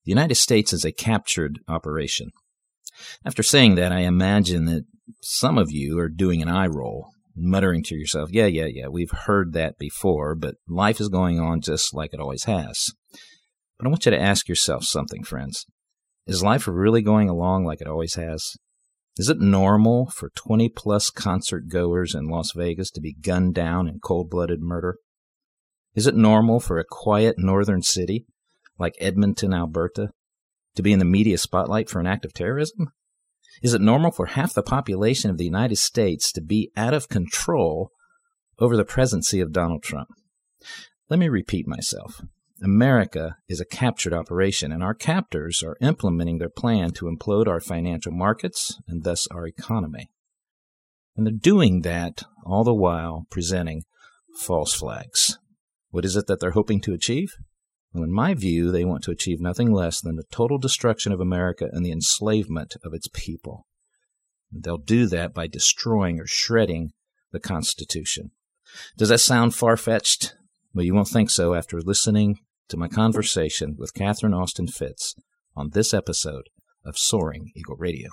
The United States is a captured operation. After saying that, I imagine that some of you are doing an eye roll, muttering to yourself, yeah, we've heard that before, but life is going on just like it always has. But I want you to ask yourself something, friends. Is life really going along like it always has? Is it normal for 20-plus concert goers in Las Vegas to be gunned down in cold-blooded murder? Is it normal for a quiet northern city like Edmonton, Alberta, to be in the media spotlight for an act of terrorism? Is it normal for half the population of the United States to be out of control over the presidency of Donald Trump? Let me repeat myself. America is a captured operation, and our captors are implementing their plan to implode our financial markets and thus our economy. And they're doing that all the while presenting false flags. What is it that they're hoping to achieve? Well, in my view, they want to achieve nothing less than the total destruction of America and the enslavement of its people. They'll do that by destroying or shredding the Constitution. Does that sound far-fetched? Well, you won't think so after listening to my conversation with Catherine Austin Fitts on this episode of Soaring Eagle Radio.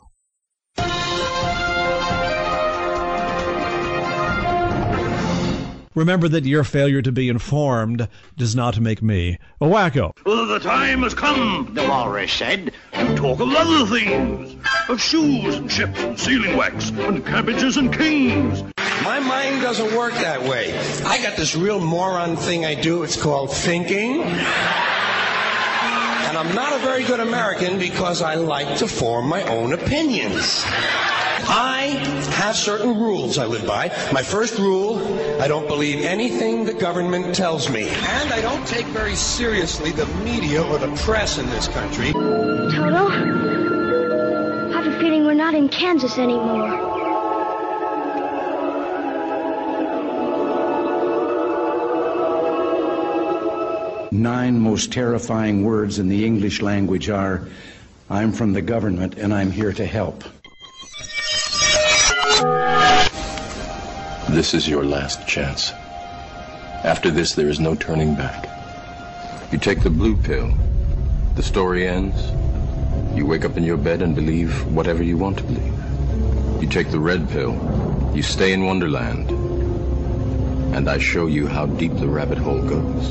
Remember that your failure to be informed does not make me a wacko. Well, the time has come, the walrus said, to talk of other things. Of shoes and ships and sealing wax and cabbages and kings. My mind doesn't work that way. I got this real moron thing I do. It's called thinking. And I'm not a very good American because I like to form my own opinions. I have certain rules I live by. My first rule, I don't believe anything the government tells me. And I don't take very seriously the media or the press in this country. Toto, I have a feeling we're not in Kansas anymore. Nine most terrifying words in the English language are, I'm from the government and I'm here to help. This is your last chance. After this, there is no turning back. You take the blue pill. The story ends. You wake up in your bed and believe whatever you want to believe. You take the red pill. You stay in Wonderland. And I show you how deep the rabbit hole goes.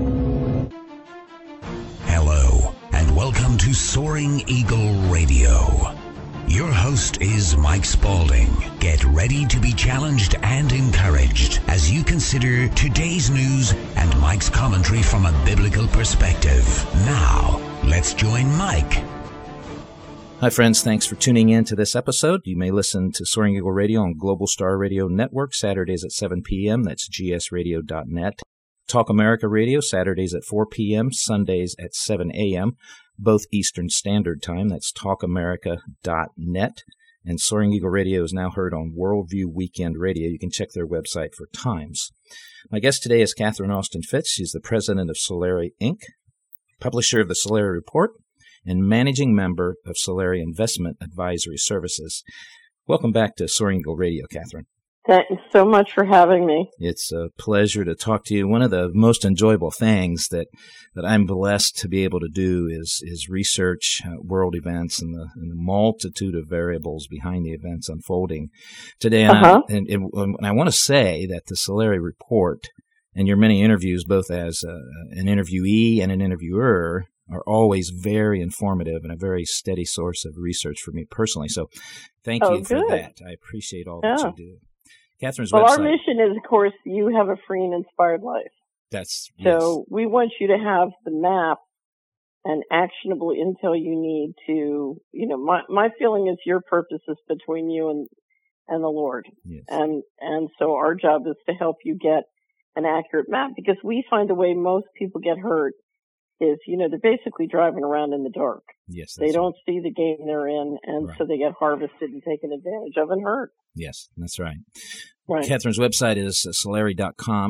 Hello, and welcome to Soaring Eagle Radio. Your host is Mike Spaulding. Get ready to be challenged and encouraged as you consider today's news and Mike's commentary from a biblical perspective. Now, let's join Mike. Hi, friends. Thanks for tuning in to this episode. You may listen to Soaring Eagle Radio on Global Star Radio Network, Saturdays at 7 p.m. That's gsradio.net. Talk America Radio, Saturdays at 4 p.m., Sundays at 7 a.m., both Eastern Standard Time. That's talkamerica.net. And Soaring Eagle Radio is now heard on Worldview Weekend Radio. You can check their website for times. My guest today is Catherine Austin Fitts. She's the president of Solari, Inc., publisher of the Solari Report, and managing member of Solari Investment Advisory Services. Welcome back to Soaring Eagle Radio, Catherine. Thanks so much for having me. It's a pleasure to talk to you. One of the most enjoyable things that I'm blessed to be able to do is research world events and the multitude of variables behind the events unfolding today. And I want to say that the Solari Report and your many interviews, both as an interviewee and an interviewer, are always very informative and a very steady source of research for me personally. So thank you for that. I appreciate all that you do. Catherine's website. Our mission is, of course, you have a free and inspired life. So we want you to have the map and actionable intel you need to, my feeling is your purpose is between you and the Lord. Yes. And so our job is to help you get an accurate map, because we find the way most people get hurt is, they're basically driving around in the dark. Yes, they don't see the game they're in, and so they get harvested and taken advantage of and hurt. Yes, that's right. Right. Catherine's website is solari.com,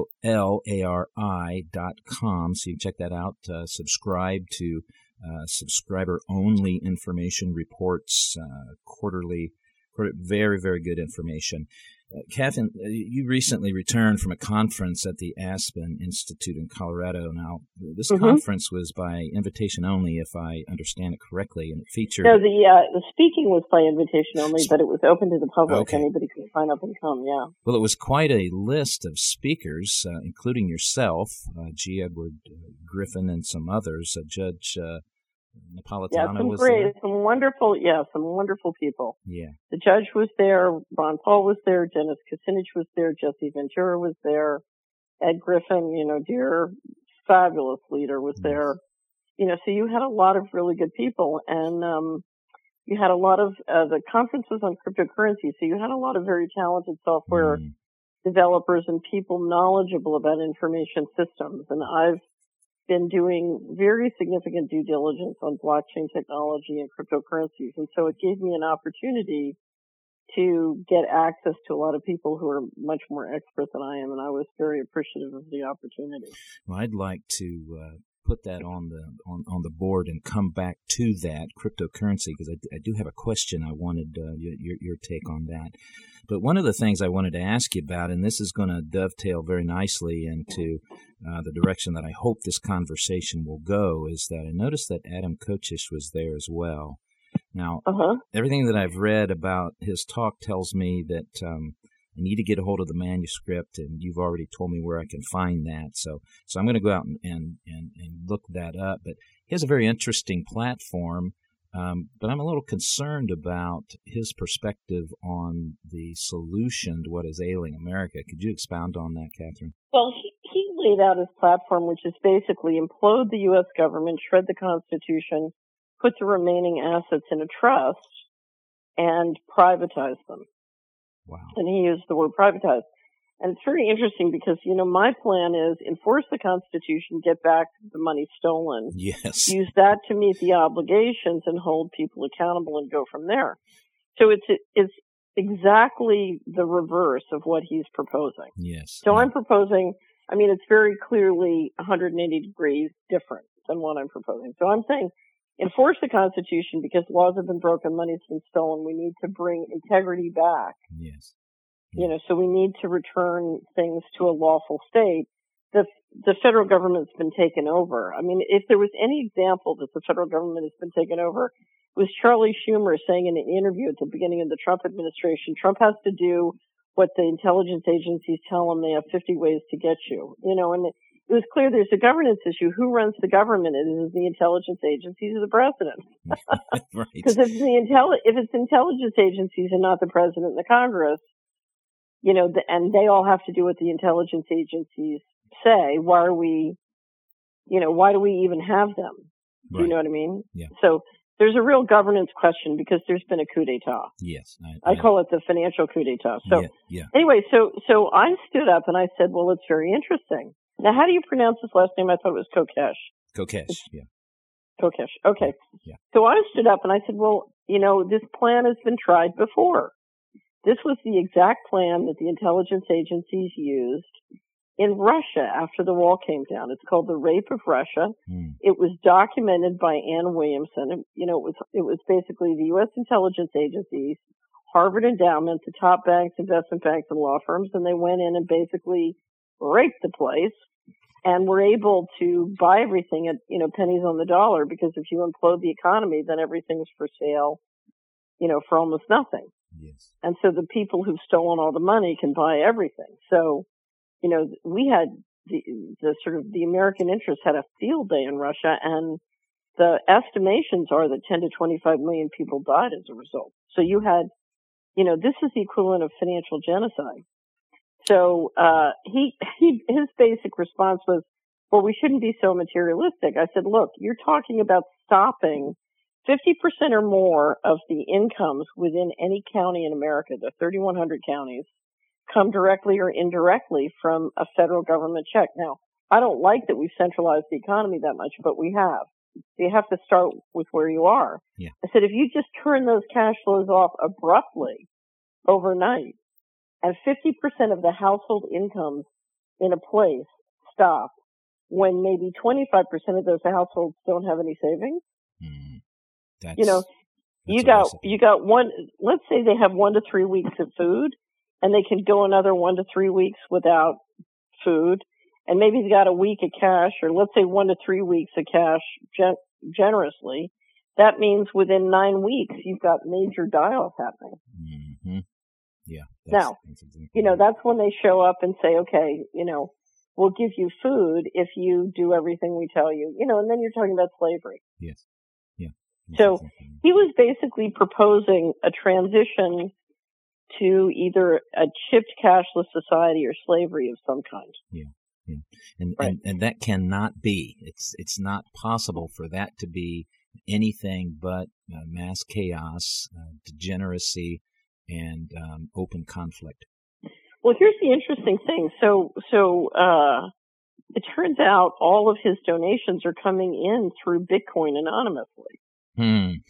solari.com, so you can check that out. Subscribe to subscriber-only information reports, quarterly, very, very good information. Catherine, you recently returned from a conference at the Aspen Institute in Colorado. Now, this conference was by invitation only, if I understand it correctly, and it featured... No, the speaking was by invitation only, but it was open to the public. Okay. Anybody could sign up and come, yeah. Well, it was quite a list of speakers, including yourself, G. Edward Griffin, and some others. Judge Napolitano was there. Some wonderful people. Yeah. The judge was there, Ron Paul was there, Dennis Kucinich was there, Jesse Ventura was there, Ed Griffin, dear fabulous leader was there. So you had a lot of really good people, and you had a lot of the conference was on cryptocurrency, so you had a lot of very talented software developers and people knowledgeable about information systems. And I've been doing very significant due diligence on blockchain technology and cryptocurrencies. And so it gave me an opportunity to get access to a lot of people who are much more expert than I am. And I was very appreciative of the opportunity. Well, I'd like to put that on the board and come back to that cryptocurrency, because I do have a question. I wanted your take on that. But one of the things I wanted to ask you about, and this is going to dovetail very nicely into the direction that I hope this conversation will go, is that I noticed that Adam Kochish was there as well. Now, everything that I've read about his talk tells me that I need to get a hold of the manuscript, and you've already told me where I can find that. So I'm going to go out and look that up. But he has a very interesting platform, but I'm a little concerned about his perspective on the solution to what is ailing America. Could you expound on that, Catherine? Well, he laid out his platform, which is basically implode the U.S. government, shred the Constitution, put the remaining assets in a trust, and privatize them. Wow. And he used the word privatize. And it's very interesting because, my plan is enforce the Constitution, get back the money stolen. Yes. Use that to meet the obligations and hold people accountable and go from there. So it's exactly the reverse of what he's proposing. Yes. So I'm proposing, it's very clearly 180 degrees different than what I'm proposing. So I'm saying enforce the Constitution because laws have been broken, money's been stolen. We need to bring integrity back. Yes. So we need to return things to a lawful state. The federal government's been taken over. If there was any example that the federal government has been taken over, it was Charlie Schumer saying in an interview at the beginning of the Trump administration, Trump has to do what the intelligence agencies tell him. They have 50 ways to get you. And it was clear there's a governance issue. Who runs the government? It is the intelligence agencies or the president. Right. Because if it's intelligence agencies and not the president and the Congress, and they all have to do what the intelligence agencies say, why do we even have them? Right. Do you know what I mean? Yeah. So there's a real governance question because there's been a coup d'etat. Yes. I call it the financial coup d'etat. So yeah. Anyway, so I stood up and I said, well, it's very interesting. Now, how do you pronounce his last name? I thought it was Kokesh. Kokesh, yeah. Kokesh, okay. Yeah. So I stood up and I said, well, this plan has been tried before. This was the exact plan that the intelligence agencies used in Russia after the wall came down. It's called the Rape of Russia. It was documented by Ann Williamson. It was basically the U.S. intelligence agencies, Harvard Endowment, the top banks, investment banks, and law firms, and they went in and basically raped the place and were able to buy everything at, pennies on the dollar, because if you implode the economy, then everything's for sale, for almost nothing. Yes. And so the people who've stolen all the money can buy everything. So, we had the American interest had a field day in Russia, and the estimations are that 10 to 25 million people died as a result. So you had, this is the equivalent of financial genocide. So, his basic response was, well, we shouldn't be so materialistic. I said, look, you're talking about stopping 50% or more of the incomes within any county in America, the 3,100 counties, come directly or indirectly from a federal government check. Now, I don't like that we've centralized the economy that much, but we have. So you have to start with where you are. Yeah. I said, if you just turn those cash flows off abruptly overnight, and 50% of the household incomes in a place stop when maybe 25% of those households don't have any savings. You got one, let's say they have 1 to 3 weeks of food. and they can go another 1 to 3 weeks without food, and maybe they got a week of cash, or let's say 1 to 3 weeks of cash generously, that means within 9 weeks you've got major die-off happening. Mm-hmm. Yeah. Now, that's when they show up and say, okay, we'll give you food if you do everything we tell you, and then you're talking about slavery. Yes. Yeah. So he was basically proposing a transition to either a chipped cashless society or slavery of some kind. Yeah. Yeah. And that cannot be. It's not possible for that to be anything but mass chaos, degeneracy, and open conflict. Well, here's the interesting thing. So it turns out all of his donations are coming in through Bitcoin anonymously.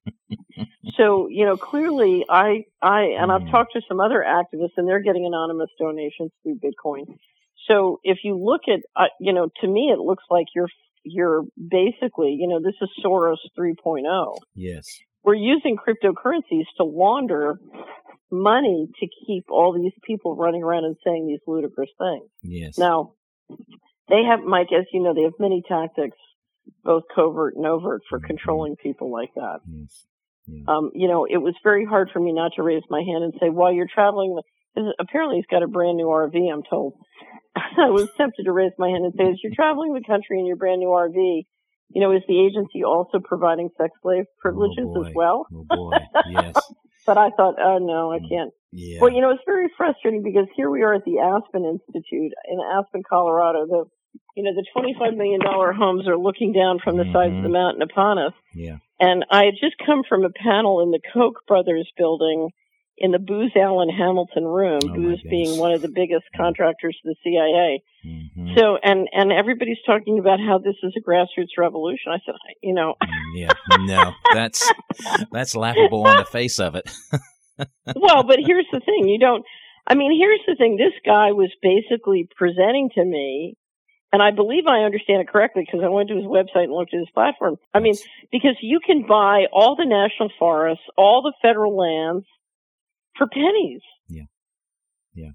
So, clearly I've talked to some other activists, and they're getting anonymous donations through Bitcoin. So if you look at, to me, it looks like you're basically, this is Soros 3.0. Yes. We're using cryptocurrencies to launder money to keep all these people running around and saying these ludicrous things. Yes. Now, they have, Mike, as you know, they have many tactics, both covert and overt, for controlling people like that. Yes. Yeah. It was very hard for me not to raise my hand and say, while you're traveling, apparently he's got a brand new RV, I'm told. I was tempted to raise my hand and say, as you're traveling the country in your brand new RV, is the agency also providing sex slave privileges as well? Oh, boy, yes. But I thought, oh, no, I can't. Yeah. Well, it's very frustrating because here we are at the Aspen Institute in Aspen, Colorado. The $25 million homes are looking down from the sides of the mountain upon us. Yeah. And I had just come from a panel in the Koch brothers building in the Booz Allen Hamilton room, Booz being one of the biggest contractors to the CIA. Mm-hmm. So, and everybody's talking about how this is a grassroots revolution. I said, Yeah, no, that's laughable on the face of it. Well, but here's the thing. Here's the thing. This guy was basically presenting to me, and I believe I understand it correctly because I went to his website and looked at his platform. Because you can buy all the national forests, all the federal lands, for pennies. Yeah. Yeah.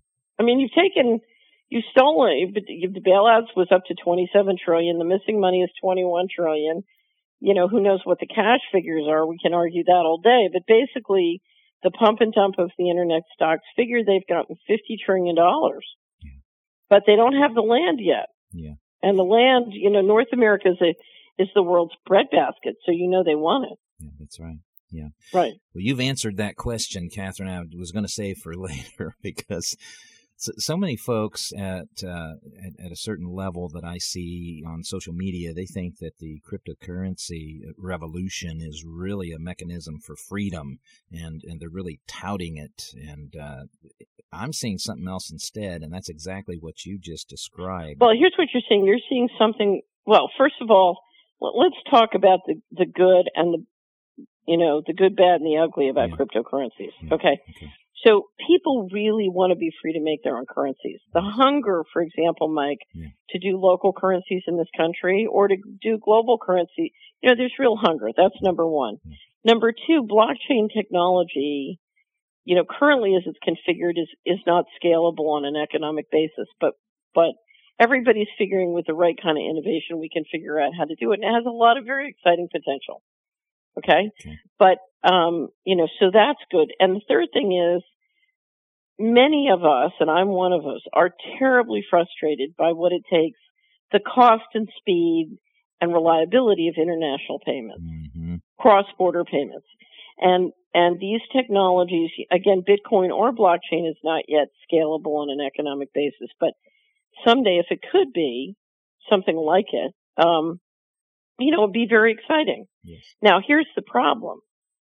You've stolen, but the bailouts was up to $27 trillion. The missing money is $21 trillion. Who knows what the cash figures are? We can argue that all day. But basically, the pump and dump of the internet stocks figure they've gotten $50 trillion. Yeah. But they don't have the land yet. Yeah. And the land, North America is the world's breadbasket. So they want it. Yeah, that's right. Yeah. Right. Well, you've answered that question, Catherine. I was going to save for later because so many folks at a certain level that I see on social media, they think that the cryptocurrency revolution is really a mechanism for freedom, and they're really touting it. And I'm seeing something else instead, and that's exactly what you just described. Well, here's what you're seeing. You're seeing something. Well, first of all, let's talk about the good and the good, bad, and the ugly about cryptocurrencies. Yeah. Okay. So people really want to be free to make their own currencies. The hunger, for example, Mike, to do local currencies in this country or to do global currency, there's real hunger. That's number one. Number two, blockchain technology, currently as it's configured is not scalable on an economic basis, but everybody's figuring with the right kind of innovation, we can figure out how to do it. And it has a lot of very exciting potential. Okay. But, so that's good. And the third thing is many of us, and I'm one of us, are terribly frustrated by what it takes, the cost and speed and reliability of international payments, cross-border payments. And these technologies, again, Bitcoin or blockchain is not yet scalable on an economic basis, but someday if it could be something like it, it would be very exciting. Yes. Now, here's the problem.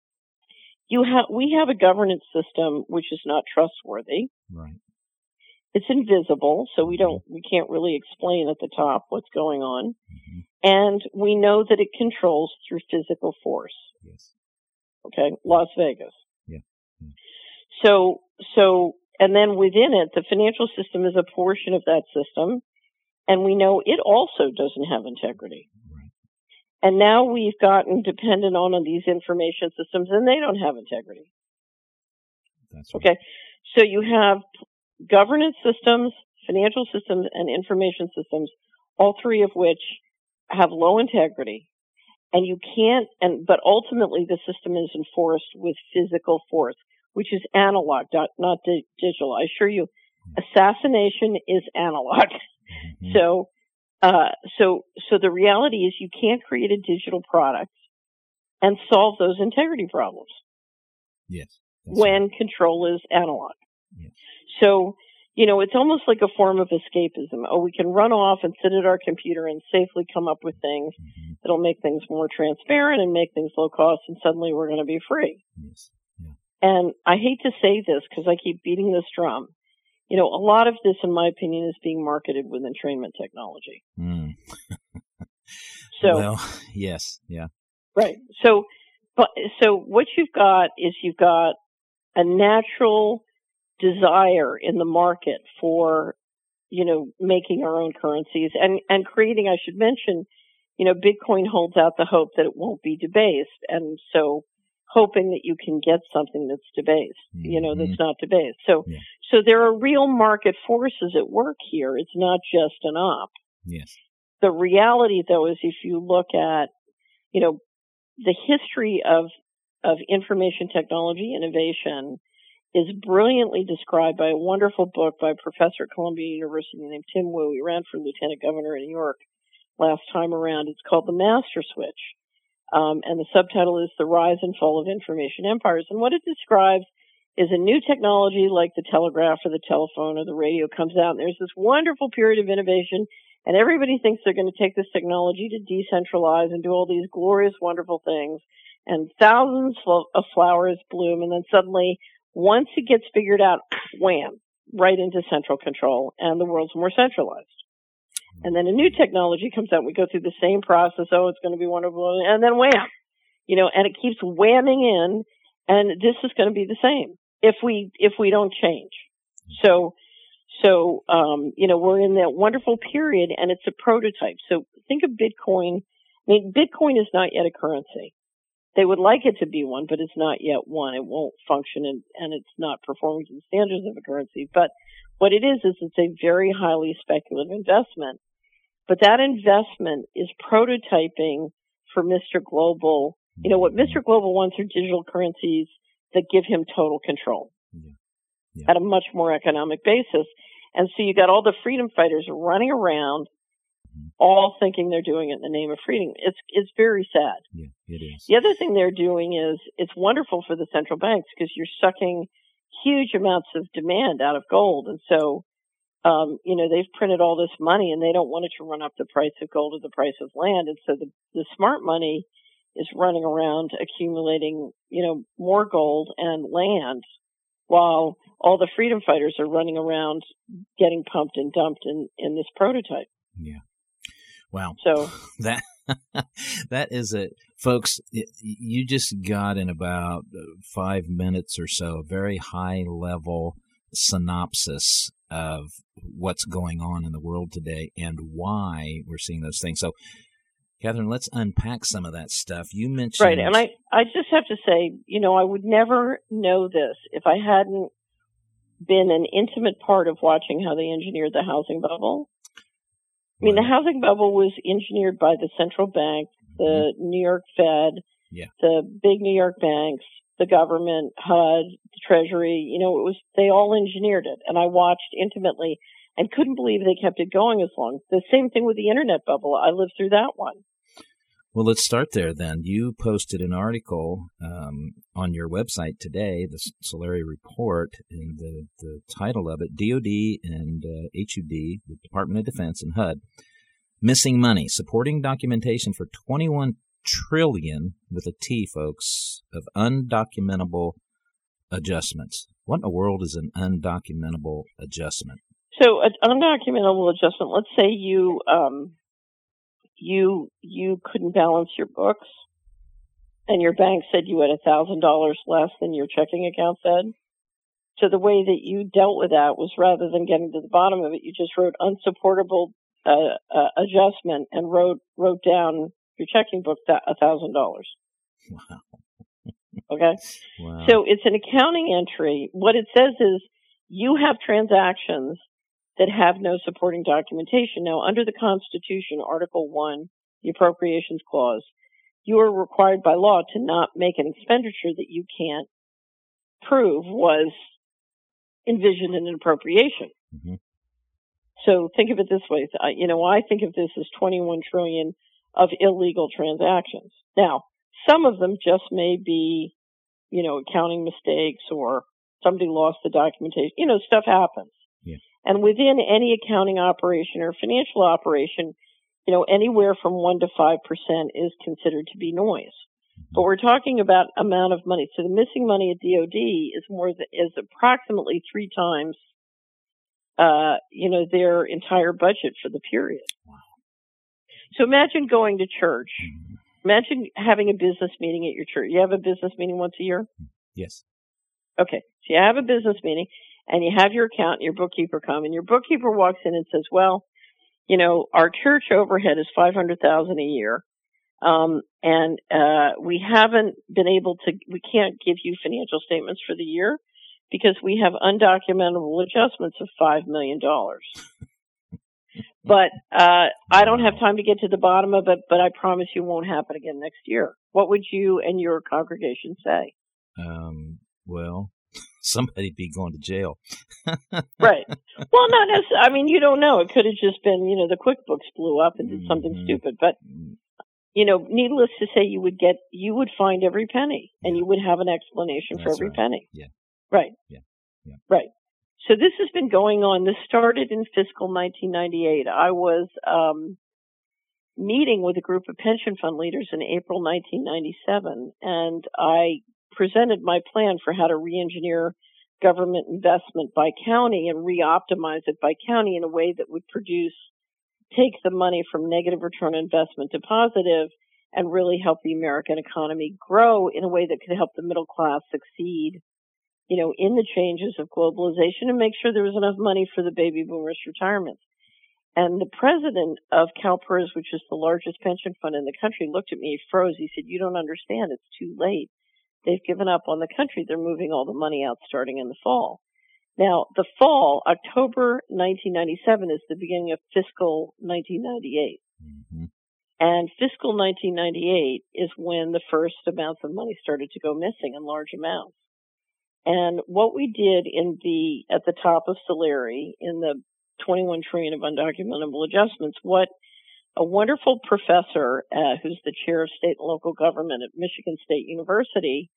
We have a governance system which is not trustworthy. Right. It's invisible, so we can't really explain at the top what's going on. And we know that it controls through physical force. Yes. Okay, Las Vegas. Yeah. So, and then within it, the financial system is a portion of that system, and we know it also doesn't have integrity. And now we've gotten dependent on these information systems, and they don't have integrity. That's right. Okay. So you have governance systems, financial systems, and information systems, all three of which have low integrity. And you can't, but ultimately the system is enforced with physical force, which is analog, not digital. I assure you, assassination is analog. Mm-hmm. So the reality is you can't create a digital product and solve those integrity problems. Yes. When right. Control is analog. Yes. So, it's almost like a form of escapism. Oh, we can run off and sit at our computer and safely come up with things that'll make things more transparent and make things low cost, and suddenly we're going to be free. Yes. Yeah. And I hate to say this because I keep beating this drum. A lot of this, in my opinion, is being marketed with entrainment technology. Mm. So, yes, yeah. Right. So what you've got is you've got a natural desire in the market for, making our own currencies and creating, I should mention, Bitcoin holds out the hope that it won't be debased. And so hoping that you can get something that's debased, that's not debased. So there are real market forces at work here. It's not just an op. Yes. The reality, though, is if you look at, the history of information technology innovation is brilliantly described by a wonderful book by a professor at Columbia University named Tim Wu. He ran for lieutenant governor in New York last time around. It's called The Master Switch. And the subtitle is The Rise and Fall of Information Empires. And what it describes is a new technology like the telegraph or the telephone or the radio comes out, and there's this wonderful period of innovation, and everybody thinks they're going to take this technology to decentralize and do all these glorious, wonderful things, and thousands of flowers bloom, and then suddenly, once it gets figured out, wham, right into central control, and the world's more centralized. And then a new technology comes out, we go through the same process, oh, it's going to be wonderful, and then wham, and it keeps whamming in, and this is going to be the same if we don't change. So we're in that wonderful period, and it's a prototype. So think of Bitcoin. I mean, Bitcoin is not yet a currency. They would like it to be one, but it's not yet one. It won't function, and it's not performing to the standards of a currency. But what it is it's a very highly speculative investment. But that investment is prototyping for Mr. Global. What Mr. Global wants are digital currencies that give him total control at a much more economic basis. And so you got all the freedom fighters running around, all thinking they're doing it in the name of freedom. It's very sad. Yeah, it is. The other thing they're doing is it's wonderful for the central banks because you're sucking huge amounts of demand out of gold. And so, they've printed all this money and they don't want it to run up the price of gold or the price of land. And so the smart money is running around accumulating, more gold and land while all the freedom fighters are running around getting pumped and dumped in this prototype. Yeah. Wow. So that is it. Folks, you just got in about 5 minutes or so, a very high level synopsis of what's going on in the world today and why we're seeing those things. So, Catherine, let's unpack some of that stuff. You mentioned... Right, and I just have to say, I would never know this if I hadn't been an intimate part of watching how they engineered the housing bubble. I mean, the housing bubble was engineered by the central bank, the New York Fed, the big New York banks, the government, HUD, the Treasury. They all engineered it. And I watched intimately and couldn't believe they kept it going as long. The same thing with the internet bubble. I lived through that one. Well, let's start there then. You posted an article on your website today, the Solari Report, and the title of it, DOD and HUD, the Department of Defense and HUD, missing money, supporting documentation for $21 trillion, with a T, folks, of undocumentable adjustments. What in the world is an undocumentable adjustment? So an undocumentable adjustment, let's say you couldn't balance your books and your bank said you had $1,000 less than your checking account said. So the way that you dealt with that was, rather than getting to the bottom of it, you just wrote unsupportable adjustment and wrote down your checking book $1,000. Wow. Okay? Wow. So it's an accounting entry. What it says is you have transactions that have no supporting documentation. Now, under the Constitution, Article 1, the Appropriations Clause, you are required by law to not make an expenditure that you can't prove was envisioned in an appropriation. Mm-hmm. So think of it this way. I think of this as 21 trillion of illegal transactions. Now, some of them just may be, accounting mistakes or somebody lost the documentation. Stuff happens. Yeah. And within any accounting operation or financial operation, anywhere from 1% to 5% is considered to be noise. But we're talking about amount of money. So the missing money at DOD is approximately 3 times, their entire budget for the period. Wow. So imagine going to church. Imagine having a business meeting at your church. You have a business meeting once a year? Yes. Okay. So you have a business meeting and you have your accountant, your bookkeeper come, and your bookkeeper walks in and says, well, our church overhead is $500,000 a year. And we haven't been able to, we can't give you financial statements for the year because we have undocumentable adjustments of $5 million. But, I don't have time to get to the bottom of it, but I promise you won't happen again next year. What would you and your congregation say? Well, somebody'd be going to jail. Right. Well, not necessarily. I mean, you don't know. It could have just been, the QuickBooks blew up and did something stupid. But, needless to say, you would find every penny and you would have an explanation for every penny. Yeah. Right. Yeah. Right. So this has been going on. This started in fiscal 1998. I was meeting with a group of pension fund leaders in April 1997, and I presented my plan for how to re-engineer government investment by county and re-optimize it by county in a way that would take the money from negative return on investment to positive and really help the American economy grow in a way that could help the middle class succeed, in the changes of globalization and make sure there was enough money for the baby boomers' retirements. And the president of CalPERS, which is the largest pension fund in the country, looked at me, he froze. He said, you don't understand. It's too late. They've given up on the country. They're moving all the money out starting in the fall. Now, the fall, October 1997, is the beginning of fiscal 1998. Mm-hmm. And fiscal 1998 is when the first amounts of money started to go missing in large amounts. And what we did at the top of Solari, in the 21 trillion of undocumentable adjustments, what a wonderful professor, who's the chair of state and local government at Michigan State University,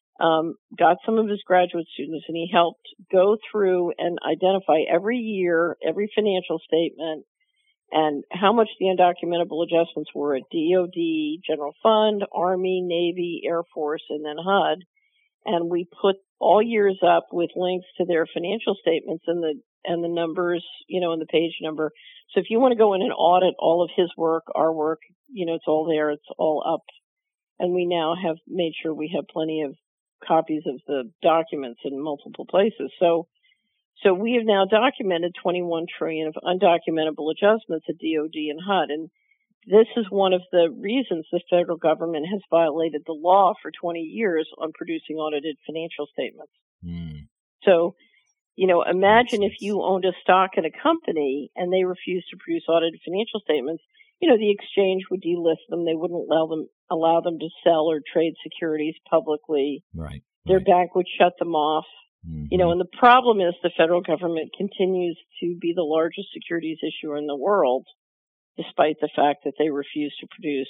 got some of his graduate students, and he helped go through and identify every year, every financial statement, and how much the undocumentable adjustments were at DOD, General Fund, Army, Navy, Air Force, and then HUD. And we put all years up with links to their financial statements and the numbers, and the page number. So if you want to go in and audit all of his work, our work, it's all there. It's all up. And we now have made sure we have plenty of copies of the documents in multiple places. So we have now documented 21 trillion of undocumentable adjustments at DOD and HUD. And this is one of the reasons the federal government has violated the law for 20 years on producing audited financial statements. Mm. So, imagine if you owned a stock in a company and they refused to produce audited financial statements, the exchange would delist them. They wouldn't allow them to sell or trade securities publicly. Right. Their bank would shut them off. Mm-hmm. And the problem is the federal government continues to be the largest securities issuer in the world, despite the fact that they refuse to produce,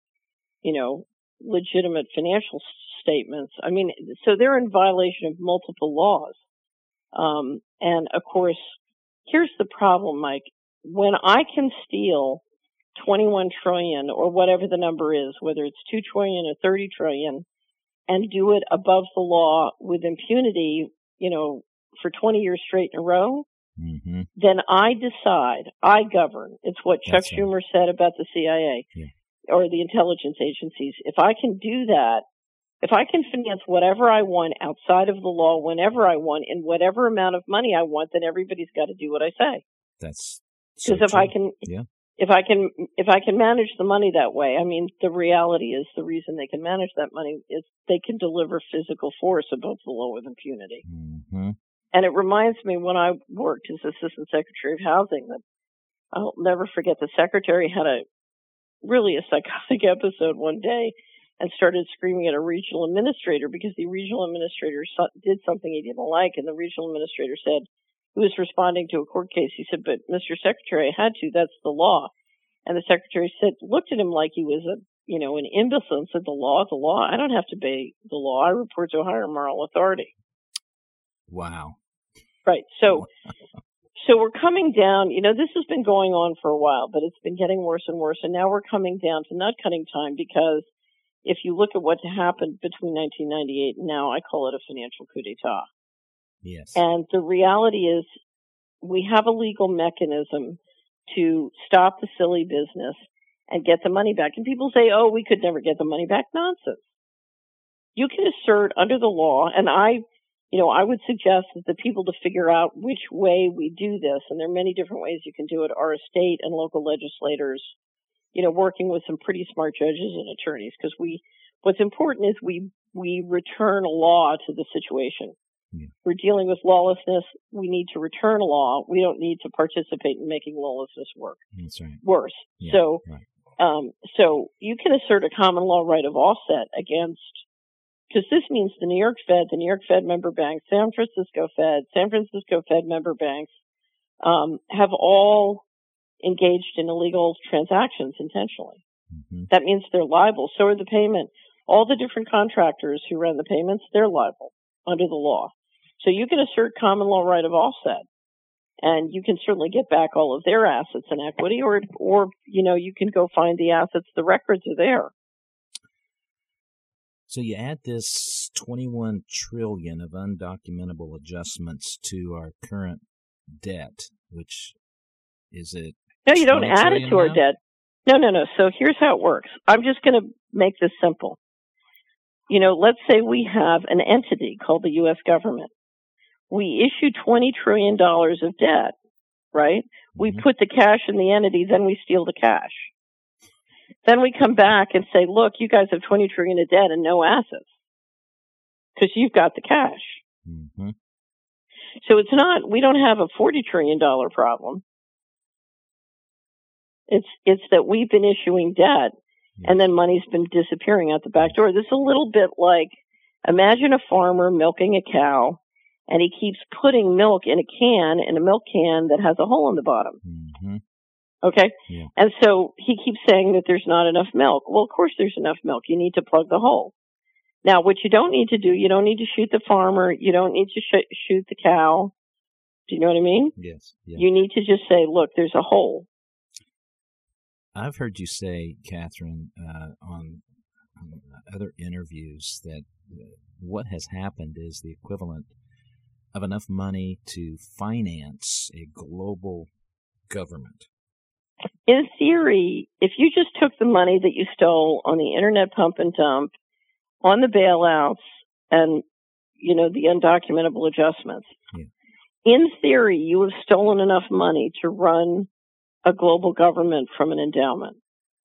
legitimate financial statements. I mean, so they're in violation of multiple laws. And of course, here's the problem, Mike. When I can steal 21 trillion or whatever the number is, whether it's 2 trillion or 30 trillion, and do it above the law with impunity, for 20 years straight in a row, mm-hmm. then I decide, I govern. It's what Chuck Schumer said about the CIA or the intelligence agencies. If I can do that, if I can finance whatever I want outside of the law, whenever I want, in whatever amount of money I want, then everybody's got to do what I say. That's because if I can manage the money that way, I mean, the reality is the reason they can manage that money is they can deliver physical force above the law with impunity. Mm-hmm. And it reminds me when I worked as Assistant Secretary of Housing that I'll never forget the secretary had a psychotic episode one day and started screaming at a regional administrator because the regional administrator did something he didn't like. And the regional administrator said, who was responding to a court case, he said, "But Mr. Secretary, I had to, that's the law." And the secretary looked at him like he was an imbecile and said, the law is the law. I don't have to obey the law. I report to a higher moral authority. Wow. Right. So we're coming down, this has been going on for a while, but it's been getting worse and worse. And now we're coming down to nut cutting time because if you look at what happened between 1998 and now, I call it a financial coup d'etat. Yes. And the reality is we have a legal mechanism to stop the silly business and get the money back. And people say, oh, we could never get the money back. Nonsense. You can assert under the law, and I would suggest that the people to figure out which way we do this, and there are many different ways you can do it, are state and local legislators, working with some pretty smart judges and attorneys, because what's important is we return a law to the situation. Yeah. We're dealing with lawlessness. We need to return a law. We don't need to participate in making lawlessness That's right. worse. Yeah, so, right. So you can assert a common law right of offset against, because this means the New York Fed member banks, San Francisco Fed member banks, have all engaged in illegal transactions intentionally. Mm-hmm. That means they're liable. So are the payment. All the different contractors who run the payments, they're liable under the law. So you can assert common law right of offset, and you can certainly get back all of their assets and equity, or you can go find the assets. The records are there. So you add this $21 trillion of undocumentable adjustments to our current debt, which is it? No, you don't add it to our debt. No. So here's how it works. I'm just going to make this simple. Let's say we have an entity called the U.S. government. We issue $20 trillion of debt, right? We put the cash in the entity, then we steal the cash. Then we come back and say, look, you guys have $20 trillion of debt and no assets because you've got the cash. Mm-hmm. So we don't have a $40 trillion problem. It's that we've been issuing debt and then money's been disappearing out the back door. This is a little bit like, imagine a farmer milking a cow and he keeps putting milk in a milk can that has a hole in the bottom. Mm-hmm. Okay? Yeah. And so he keeps saying that there's not enough milk. Well, of course there's enough milk. You need to plug the hole. Now, what you don't need to do, you don't need to shoot the farmer. You don't need to shoot the cow. Do you know what I mean? Yes. Yeah. You need to just say, look, there's a hole. I've heard you say, Catherine, on other interviews that what has happened is the equivalent of enough money to finance a global government. In theory, if you just took the money that you stole on the internet pump and dump, on the bailouts, and, the undocumentable adjustments, in theory, you have stolen enough money to run a global government from an endowment.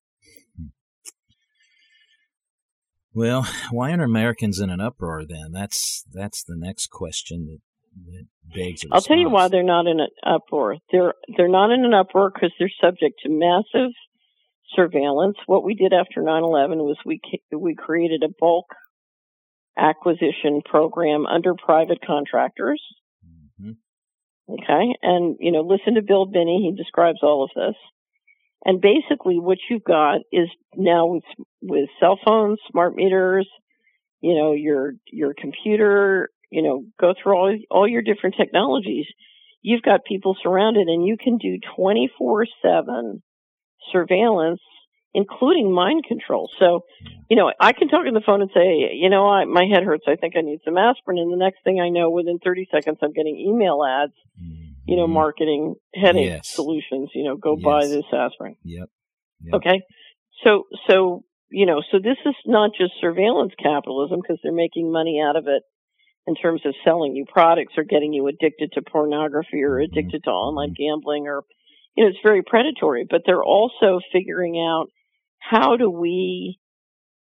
Well, why aren't Americans in an uproar then? That's the next question that begs a response. I'll tell you why they're not in an uproar. They're not in an uproar because they're subject to massive surveillance. What we did after 9/11 was we created a bulk acquisition program under private contractors. Mm-hmm. Okay, and listen to Bill Binney. He describes all of this. And basically, what you've got is now with cell phones, smart meters, your computer, go through all your different technologies. You've got people surrounded, and you can do 24/7 surveillance, including mind control. So, I can talk on the phone and say, my head hurts. I think I need some aspirin. And the next thing I know, within 30 seconds, I'm getting email ads, marketing headache solutions, go buy this aspirin. Yep. Okay. So this is not just surveillance capitalism because they're making money out of it in terms of selling you products or getting you addicted to pornography or addicted to online gambling or, it's very predatory, but they're also figuring out how do we,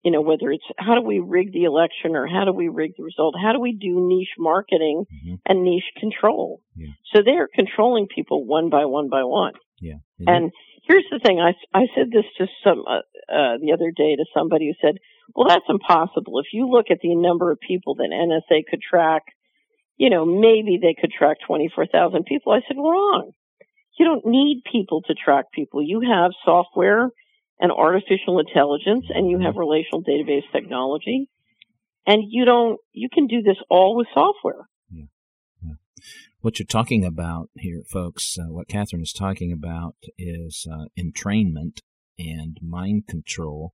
whether it's how do we rig the election or how do we rig the result? How do we do niche marketing and niche control? Yeah. So they're controlling people one by one by one. Yeah. And here's the thing. I said this to the other day to somebody who said, well, that's impossible. If you look at the number of people that NSA could track, maybe they could track 24,000 people. I said, wrong. You don't need people to track people. You have software and artificial intelligence, and you have relational database technology, and you can do this all with software. Yeah. What you're talking about here, folks, what Catherine is talking about is entrainment and mind control.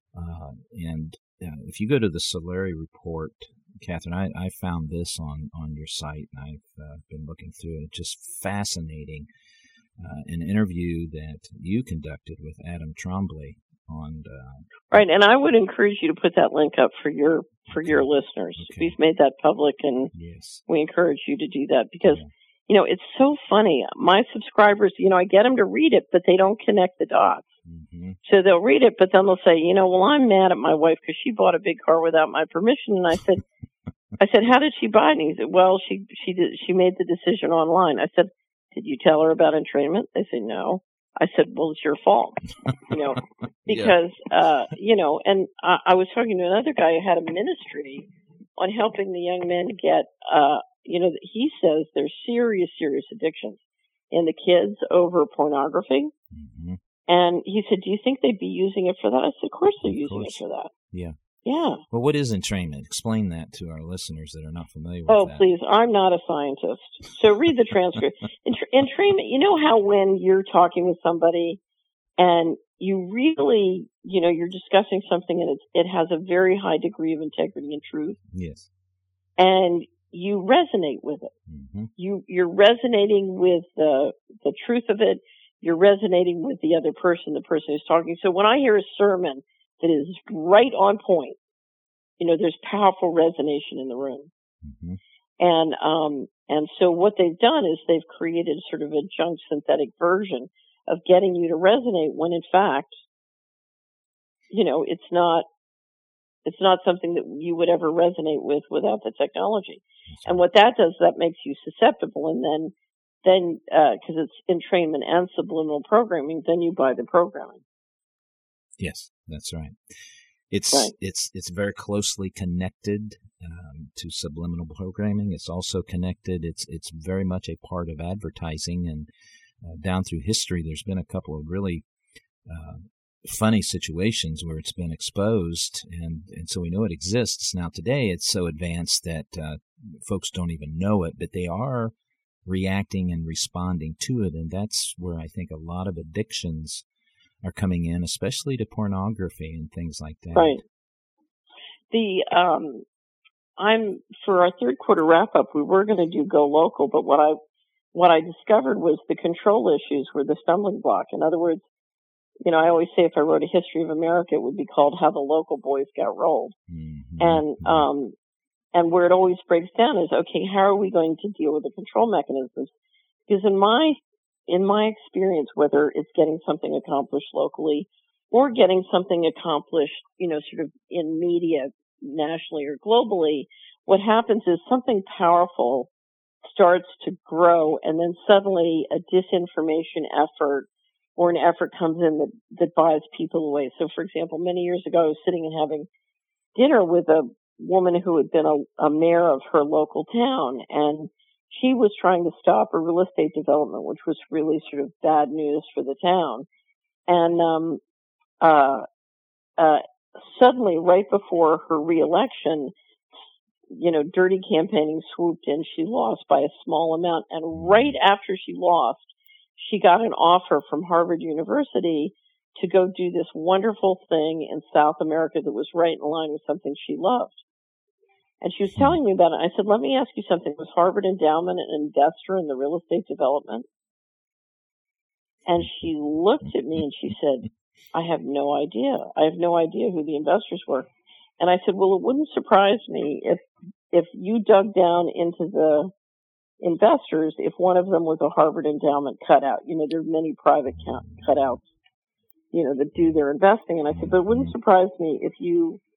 And if you go to the Solari report, Catherine, I found this on your site, and I've been looking through it. It's just fascinating. An interview that you conducted with Adam Trombley on right, and I would encourage you to put that link up for your listeners. Okay. We've made that public, and we encourage you to do that because it's so funny. My subscribers, I get them to read it, but they don't connect the dots. Mm-hmm. So they'll read it, but then they'll say, well, I'm mad at my wife because she bought a big car without my permission, and I said, how did she buy it? And he said, well, she made the decision online. I said, did you tell her about entrainment? They say no. I said, well, it's your fault, because, and I was talking to another guy who had a ministry on helping the young men get, he says there's serious addictions in the kids over pornography. Mm-hmm. And he said, do you think they'd be using it for that? I said, of course they're using it for that. Yeah. Yeah. Well, what is entrainment? Explain that to our listeners that are not familiar with that. Oh, please. I'm not a scientist. So read the transcript. Entrainment, how when you're talking with somebody and you really, you're discussing something and it has a very high degree of integrity and truth. Yes. And you resonate with it. Mm-hmm. You're resonating with the truth of it. You're resonating with the other person, the person who's talking. So when I hear a sermon that is right on point, there's powerful resonation in the room. Mm-hmm. And so what they've done is they've created sort of a junk synthetic version of getting you to resonate when in fact, it's not something that you would ever resonate with without the technology. And what that does, that makes you susceptible. And then, cause it's entrainment and subliminal programming, then you buy the programming. Yes, that's right. It's very closely connected to subliminal programming. It's also connected. It's very much a part of advertising. And down through history, there's been a couple of really funny situations where it's been exposed, and so we know it exists. Now today, it's so advanced that folks don't even know it, but they are reacting and responding to it, and that's where I think a lot of addictions are coming in, especially to pornography and things like that. Right. For our third quarter wrap up, we were going to do Go Local, but what I discovered was the control issues were the stumbling block. In other words, I always say if I wrote a history of America, it would be called How the Local Boys Got Rolled. Mm-hmm. And where it always breaks down is, okay, how are we going to deal with the control mechanisms? Because in my experience, whether it's getting something accomplished locally or getting something accomplished, sort of in media nationally or globally, what happens is something powerful starts to grow, and then suddenly a disinformation effort or an effort comes in that buys people away. So, for example, many years ago, I was sitting and having dinner with a woman who had been a mayor of her local town, and she was trying to stop a real estate development, which was really sort of bad news for the town. And suddenly, right before her reelection, dirty campaigning swooped in. She lost by a small amount. And right after she lost, she got an offer from Harvard University to go do this wonderful thing in South America that was right in line with something she loved. And she was telling me about it. I said, let me ask you something. Was Harvard Endowment an investor in the real estate development? And she looked at me and she said, I have no idea. I have no idea who the investors were. And I said, well, it wouldn't surprise me if you dug down into the investors if one of them was a Harvard Endowment cutout. There are many private cutouts, that do their investing. And I said, but it wouldn't surprise me if you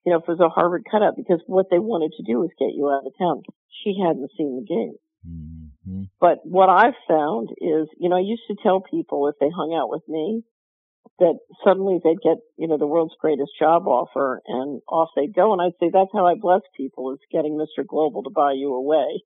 you know, if it was a Harvard cutout, because what they wanted to do was get you out of town. She hadn't seen the game. Mm-hmm. But what I've found is, you know, I used to tell people if they hung out with me that suddenly they'd get, you know, the world's greatest job offer and off they'd go. And I'd say that's how I bless people, is getting Mr. Global to buy you away.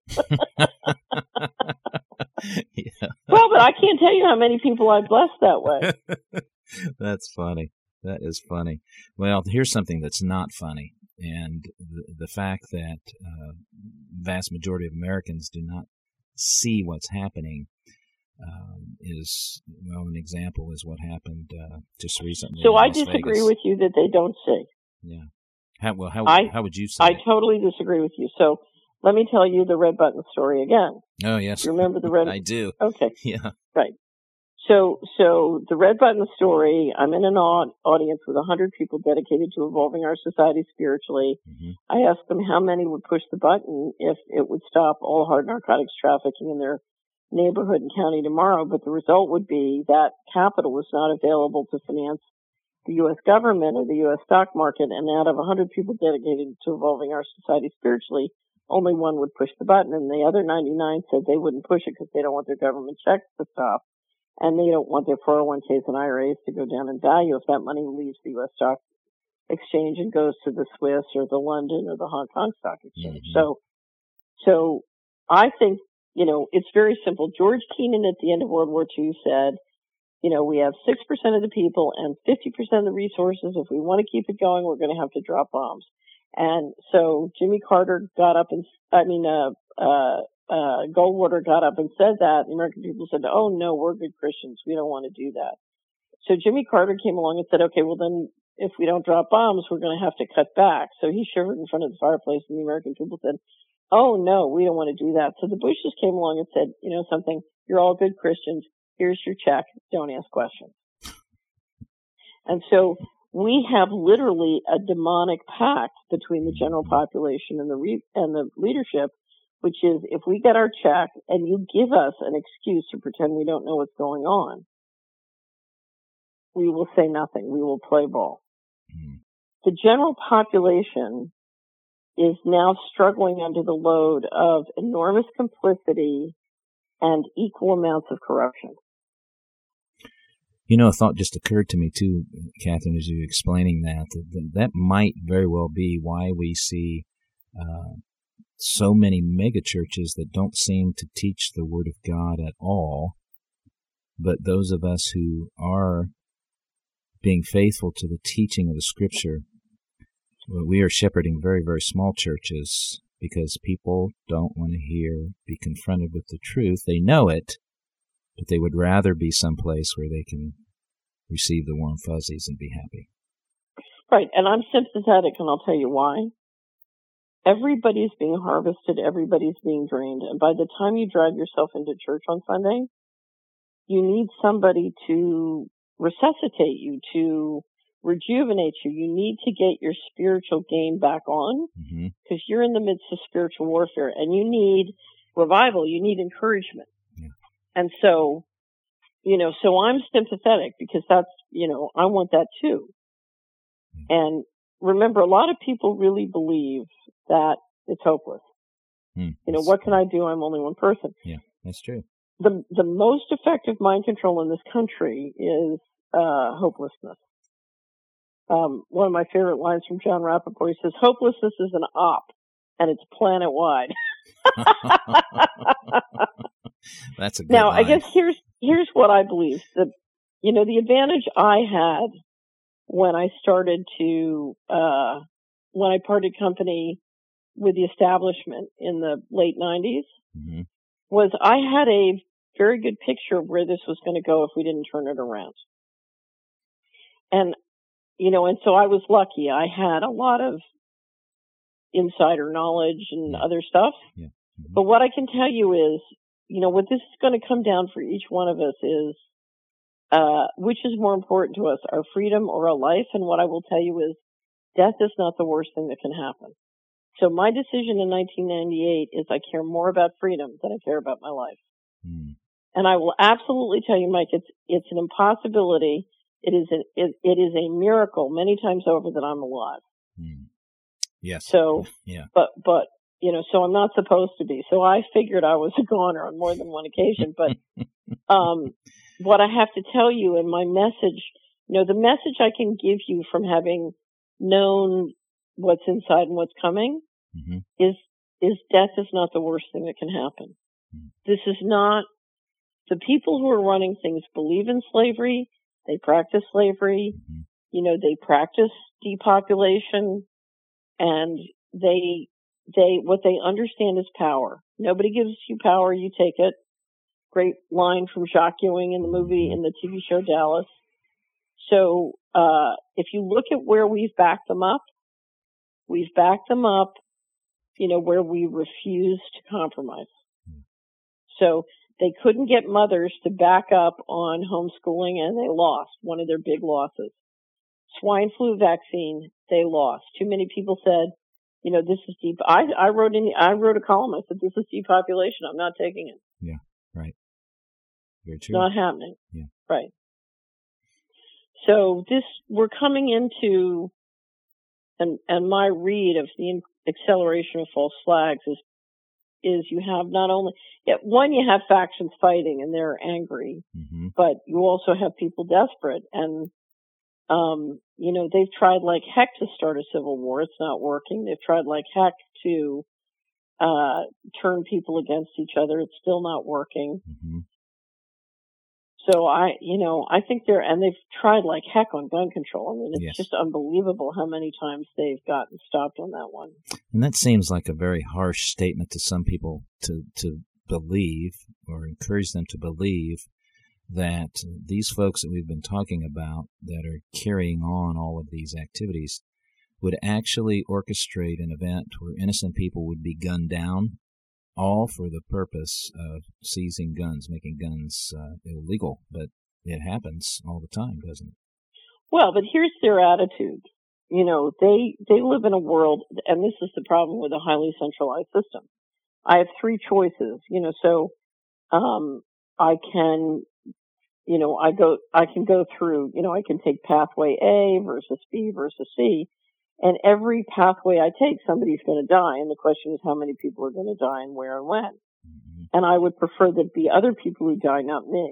Yeah. Well, but I can't tell you how many people I blessed that way. That's funny. That is funny. Well, here's something that's not funny. And the fact that vast majority of Americans do not see what's happening is, well, an example is what happened just recently. So I disagree with you that they don't see. Yeah. How would you say? I totally disagree with you. So let me tell you the red button story again. Oh, yes. You remember the red? I do. Okay. Yeah. Right. So the red button story, I'm in an audience with 100 people dedicated to evolving our society spiritually. Mm-hmm. I asked them how many would push the button if it would stop all hard narcotics trafficking in their neighborhood and county tomorrow, but the result would be that capital was not available to finance the U.S. government or the U.S. stock market, and out of 100 people dedicated to evolving our society spiritually, only one would push the button, and the other 99 said they wouldn't push it because they don't want their government checks to stop, and they don't want their 401ks and IRAs to go down in value if that money leaves the U.S. stock exchange and goes to the Swiss or the London or the Hong Kong stock exchange. Mm-hmm. So I think, you know, it's very simple. George Kennan at the end of World War II said, you know, we have 6% of the people and 50% of the resources. If we want to keep it going, we're going to have to drop bombs. And so Jimmy Carter got up and, Goldwater got up and said that. The American people said, oh, no, we're good Christians. We don't want to do that. So Jimmy Carter came along and said, okay, well, then if we don't drop bombs, we're going to have to cut back. So he shivered in front of the fireplace, and the American people said, oh, no, we don't want to do that. So the Bushes came along and said, you know something, you're all good Christians. Here's your check. Don't ask questions. And so we have literally a demonic pact between the general population and the leadership, which is if we get our check and you give us an excuse to pretend we don't know what's going on, we will say nothing. We will play ball. The general population is now struggling under the load of enormous complicity and equal amounts of corruption. You know, a thought just occurred to me too, Catherine, as you were explaining that might very well be why we see so many megachurches that don't seem to teach the Word of God at all, but those of us who are being faithful to the teaching of the Scripture, we are shepherding very, very small churches because people don't want to be confronted with the truth. They know it, but they would rather be someplace where they can receive the warm fuzzies and be happy. Right, and I'm sympathetic, and I'll tell you why. Everybody's being harvested, everybody's being drained, and by the time you drive yourself into church on Sunday, you need somebody to resuscitate you, to rejuvenate you. You need to get your spiritual game back on because you're in the midst of spiritual warfare, and you need revival, you need encouragement. Yeah. And so, so I'm sympathetic because that's, I want that too. And remember, a lot of people really believe that it's hopeless. What can I do? I'm only one person. Yeah, that's true. The most effective mind control in this country is hopelessness. One of my favorite lines from John Rappaport, he says, hopelessness is an op, and it's planet-wide. That's a good Now, line. I guess here's what I believe. The advantage I had when I started to, when I parted company with the establishment in the late 90s, was I had a very good picture of where this was going to go if we didn't turn it around. And so I was lucky. I had a lot of insider knowledge and other stuff. Yeah. But what I can tell you is, what this is going to come down for each one of us is, which is more important to us, our freedom or our life? And what I will tell you is, death is not the worst thing that can happen. So my decision in 1998 is I care more about freedom than I care about my life. And I will absolutely tell you, Mike, it's an impossibility. It is a miracle many times over that I'm alive. Yes. So, yeah. But so I'm not supposed to be. So I figured I was a goner on more than one occasion. But what I have to tell you in my message, the message I can give you from having known what's inside and what's coming is death is not the worst thing that can happen. This is not, the people who are running things believe in slavery. They practice slavery. They practice depopulation, and what they understand is power. Nobody gives you power, you take it. Great line from Jacques Ewing in the TV show Dallas. So, if you look at where we've backed them up, where we refuse to compromise. So they couldn't get mothers to back up on homeschooling, and they lost one of their big losses. Swine flu vaccine, they lost. Too many people said, this is deep. I wrote a column. I said, this is depopulation. I'm not taking it. Yeah, right. Very true. It's not happening. Yeah. Right. So we're coming into, and my read of the acceleration of false flags is you have not only, you have factions fighting and they're angry, but you also have people desperate. And, they've tried like heck to start a civil war. It's not working. They've tried like heck to turn people against each other. It's still not working. So I think they've tried like heck on gun control. I mean, it's just unbelievable how many times they've gotten stopped on that one. And that seems like a very harsh statement to some people to believe, or encourage them to believe, that these folks that we've been talking about that are carrying on all of these activities would actually orchestrate an event where innocent people would be gunned down, all for the purpose of seizing guns, making guns illegal. But it happens all the time, doesn't it? Well, but here's their attitude. They live in a world, and this is the problem with a highly centralized system. I have three choices, so I can, I can go through, I can take pathway A versus B versus C. And every pathway I take, somebody's going to die. And the question is how many people are going to die and where and when. And I would prefer that be other people who die, not me.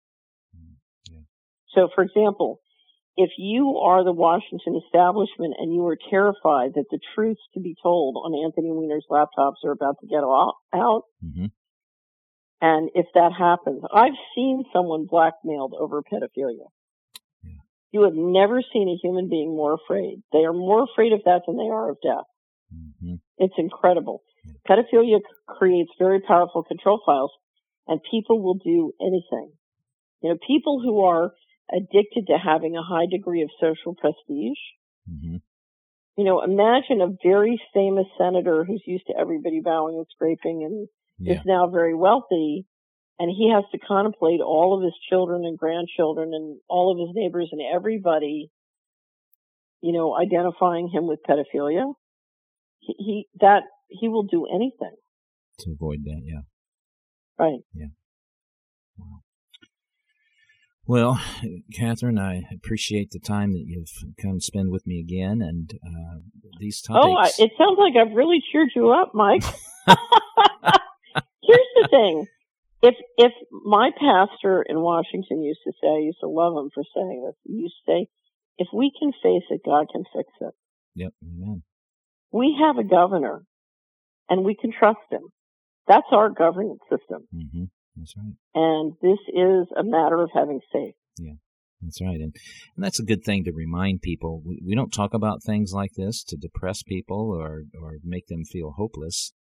So, for example, if you are the Washington establishment and you are terrified that the truths to be told on Anthony Weiner's laptops are about to get out, and if that happens, I've seen someone blackmailed over pedophilia. You have never seen a human being more afraid. They are more afraid of that than they are of death. It's incredible. Pedophilia creates very powerful control files, and people will do anything. People who are addicted to having a high degree of social prestige. Imagine a very famous senator who's used to everybody bowing and scraping and is now very wealthy. And he has to contemplate all of his children and grandchildren and all of his neighbors and everybody, identifying him with pedophilia. He will do anything to avoid that. Yeah. Right. Yeah. Wow. Well, Catherine, I appreciate the time that you've come to spend with me again, and these topics. It sounds like I've really cheered you up, Mike. Here's the thing. If my pastor in Washington used to say, I used to love him for saying this, he used to say, if we can face it, God can fix it. Yep, amen. We have a governor, and we can trust him. That's our governance system. That's right. And this is a matter of having faith. Yeah, that's right. And that's a good thing to remind people. We don't talk about things like this to depress people or make them feel hopeless.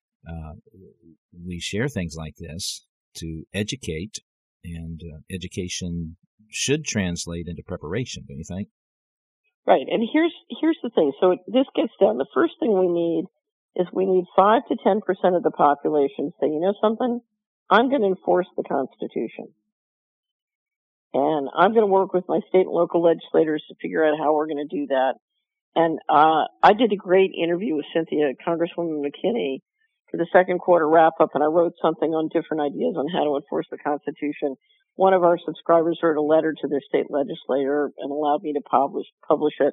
We share things like this to educate, and education should translate into preparation, don't you think? Right. And here's the thing. So this gets down. The first thing we need is 5 to 10% of the population say, you know something? I'm going to enforce the Constitution. And I'm going to work with my state and local legislators to figure out how we're going to do that. And I did a great interview with Congresswoman McKinney, for the second quarter wrap-up, and I wrote something on different ideas on how to enforce the Constitution. One of our subscribers wrote a letter to their state legislator and allowed me to publish it.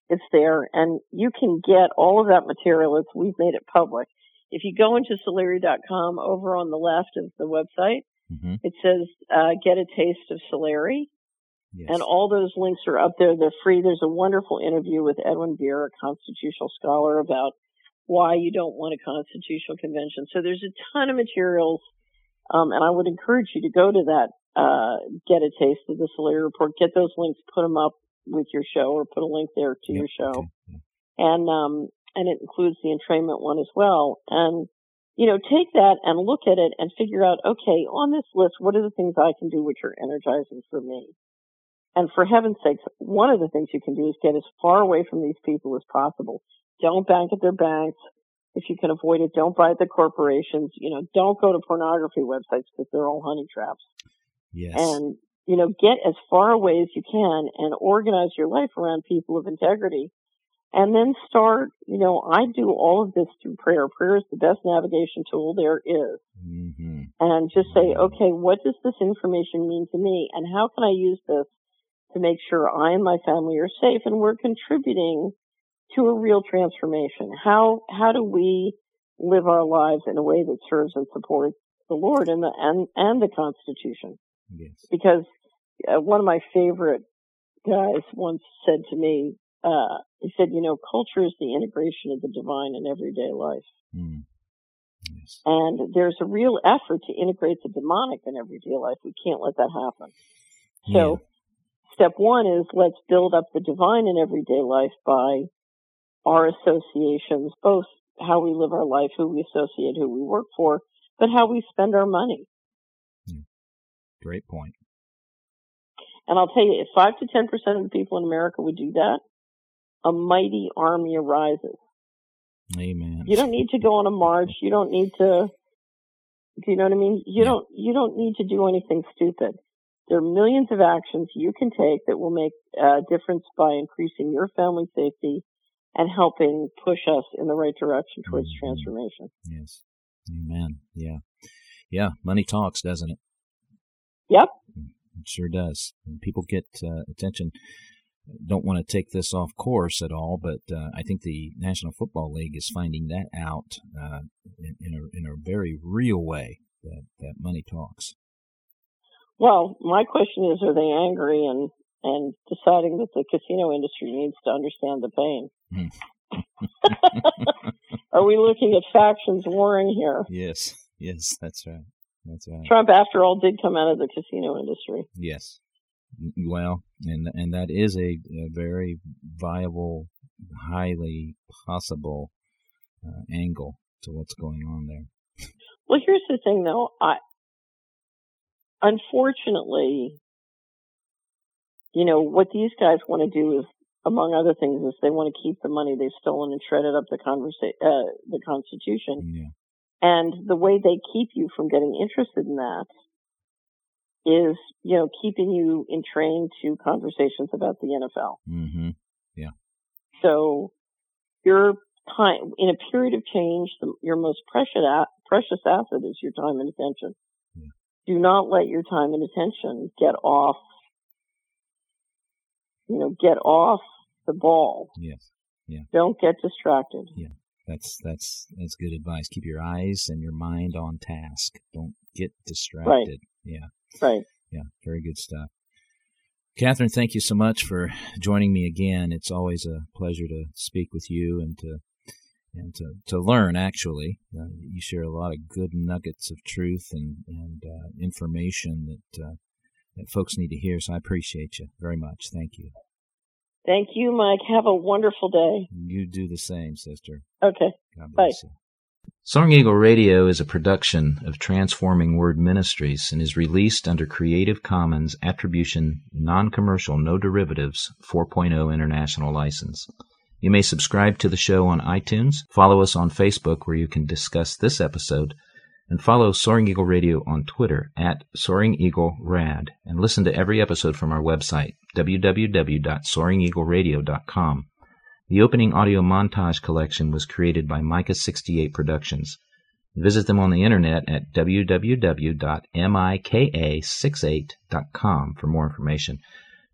It's there, and you can get all of that material. We've made it public. If you go into Solari.com, over on the left of the website, it says, get a taste of Solari. Yes. And all those links are up there. They're free. There's a wonderful interview with Edwin Beer, a constitutional scholar, about why you don't want a constitutional convention. So there's a ton of materials, and I would encourage you to go to that, get a taste of the Solari report, get those links, put them up with your show, or put a link there to your show. Okay. And it includes the entrainment one as well. And, take that and look at it and figure out, okay, on this list, what are the things I can do which are energizing for me? And for heaven's sakes, one of the things you can do is get as far away from these people as possible. Don't bank at their banks. If you can avoid it, don't buy at the corporations. Don't go to pornography websites because they're all honey traps. Yes. And, get as far away as you can and organize your life around people of integrity. And then start, I do all of this through prayer. Prayer is the best navigation tool there is. Mm-hmm. And just say, okay, what does this information mean to me? And how can I use this to make sure I and my family are safe and we're contributing to a real transformation? How do we live our lives in a way that serves and supports the Lord and the Constitution? Yes. Because one of my favorite guys once said to me, he said, culture is the integration of the divine in everyday life. Mm. Yes. And there's a real effort to integrate the demonic in everyday life. We can't let that happen. So step one is let's build up the divine in everyday life by our associations, both how we live our life, who we associate, who we work for, but how we spend our money. Great point. And I'll tell you, if 5 to 10% of the people in America would do that, a mighty army arises. Amen. You don't need to go on a march. You don't need to, do you know what I mean? You don't need to do anything stupid. There are millions of actions you can take that will make a difference by increasing your family safety and helping push us in the right direction towards transformation. Yes. Amen. Yeah. Yeah. Money talks, doesn't it? Yep. It sure does. And people get attention. Don't want to take this off course at all, but I think the National Football League is finding that out in a very real way, that money talks. Well, my question is, are they angry and deciding that the casino industry needs to understand the pain? Are we looking at factions warring here? Yes, that's right. That's right. Trump, after all, did come out of the casino industry. Yes. Well, and that is a very viable, highly possible angle to what's going on there. Well, here's the thing, though. Unfortunately, what these guys want to do is, among other things, is they want to keep the money they've stolen and shredded up the Constitution. Yeah. And the way they keep you from getting interested in that is, keeping you entrained to conversations about the NFL. Mm-hmm. Yeah. So your time, in a period of change, your most precious asset is your time and attention. Yeah. Do not let your time and attention get off the ball. Yes. Yeah. Don't get distracted. Yeah. That's good advice. Keep your eyes and your mind on task. Don't get distracted. Right. Yeah. Right. Yeah. Very good stuff. Catherine, thank you so much for joining me again. It's always a pleasure to speak with you and to learn. Actually, you share a lot of good nuggets of truth and information that folks need to hear. So I appreciate you very much. Thank you. Thank you, Mike. Have a wonderful day. You do the same, sister. Okay. God Bye. bless you. Soaring Eagle Radio is a production of Transforming Word Ministries and is released under Creative Commons Attribution, Non-Commercial, No Derivatives 4.0 International License. You may subscribe to the show on iTunes, follow us on Facebook where you can discuss this episode, and follow Soaring Eagle Radio on Twitter at Soaring Eagle Rad, and listen to every episode from our website, www.soaringeagleradio.com. The opening audio montage collection was created by Micah 68 Productions. Visit them on the internet at www.mika68.com for more information.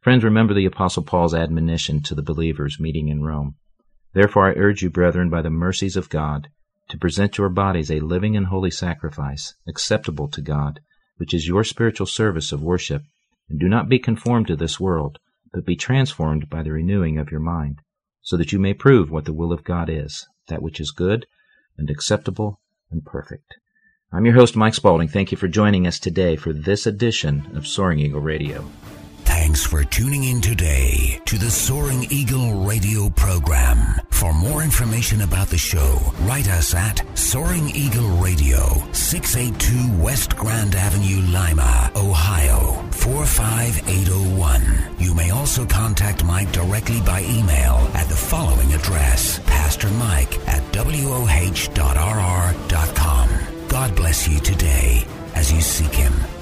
Friends, remember the Apostle Paul's admonition to the believers meeting in Rome. Therefore I urge you, brethren, by the mercies of God, to present your bodies a living and holy sacrifice, acceptable to God, which is your spiritual service of worship. And do not be conformed to this world, but be transformed by the renewing of your mind, so that you may prove what the will of God is, that which is good and acceptable and perfect. I'm your host, Mike Spaulding. Thank you for joining us today for this edition of Soaring Eagle Radio. Thanks for tuning in today to the Soaring Eagle Radio program. For more information about the show, write us at Soaring Eagle Radio, 682 West Grand Avenue, Lima, Ohio, 45801. You may also contact Mike directly by email at the following address, pastormike@woh.rr.com. God bless you today as you seek Him.